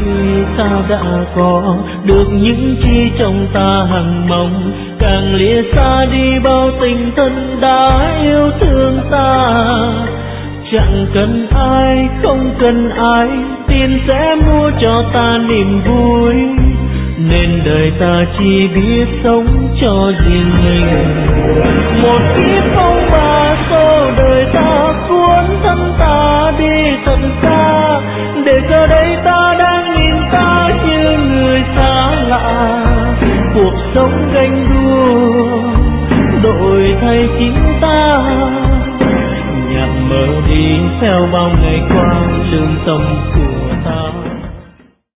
khi ta đã có được những chi trong ta hằng mong, càng lìa xa đi bao tình thân đã yêu thương ta. Chẳng cần ai, không cần ai, tiền sẽ mua cho ta niềm vui, nên đời ta chỉ biết sống cho riêng mình. Một kiếp phong ba số đời ta cuốn thân ta đi tận xa, để giờ đây ta đang nhìn ta như người xa lạ. Cuộc sống ganh đua đổi thay chính ta, nhạt mờ đi theo bao ngày qua lương tâm của ta.